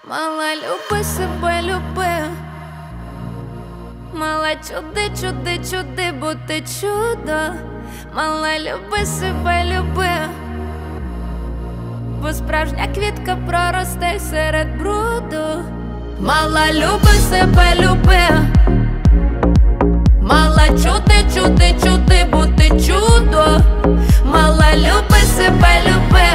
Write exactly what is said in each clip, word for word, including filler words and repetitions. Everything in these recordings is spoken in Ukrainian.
Мала, люби себе, люби. Мала, чуди, чуди, чуди, бо ти чудо. Мала, люби себе, люби. Бо справжня квітка проросте серед бруду. Мала, люби себе, люби. Мала, чуди, чуди, чуди, бо ти чудо. Мала, люби себе, люби.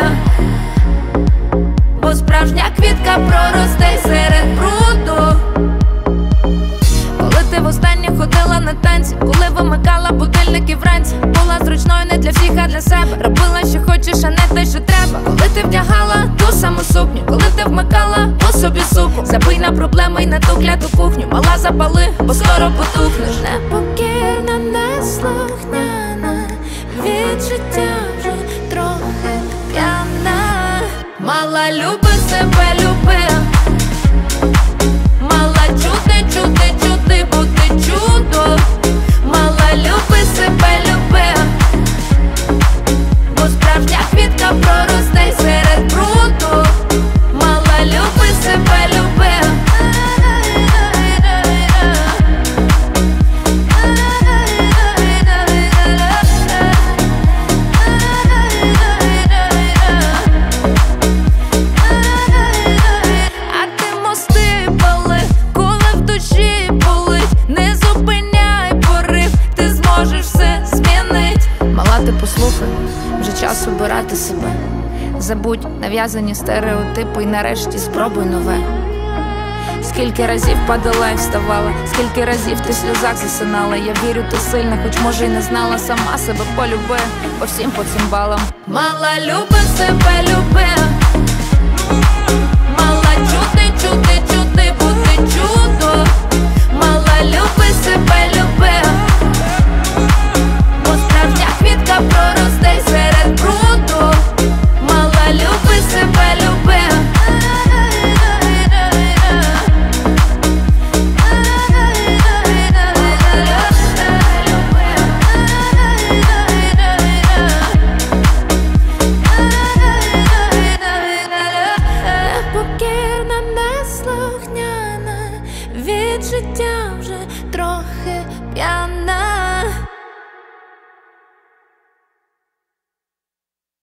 Бо справжня квітка проросте серед бруду. Коли ти востаннє ходила на танці, коли вимикала будильники вранці, була зручною не для всіх, а для себе. Робила, що хочеш, а не те, що треба. Коли ти вдягала ту саму сукню, коли ти вмикала у собі суку. Забий на проблеми й на ту кляту кухню. Мала, запали, бо скоро потухнеш. Непокірна, неслухняна, від життя вже трохи п'яна. Мала, люби себе, люби. Мала, чуди, чуди, чуди, бо ти чудо. Мала, люби себе, люби. Бо справжня квітка проросте серед бруду. Мала, люби себе, люби. Ти послухай, вже час обирати себе. Забудь нав'язані стереотипи і нарешті спробуй нове. Скільки разів падала і вставала, скільки разів ти в сльозах засинала. Я вірю, ти сильна, хоч може й не знала. Сама себе полюби, по всім по цим балам. Мала, люби себе, люби. Мала, чуди, чуди, чуди, бо ти чудо. Мала, люби себе, люби. Бо справжня квітка проросте серед бруду. Мала, люби себе, люби. Непокірна, неслухняна, від життя вже трохи п'яна.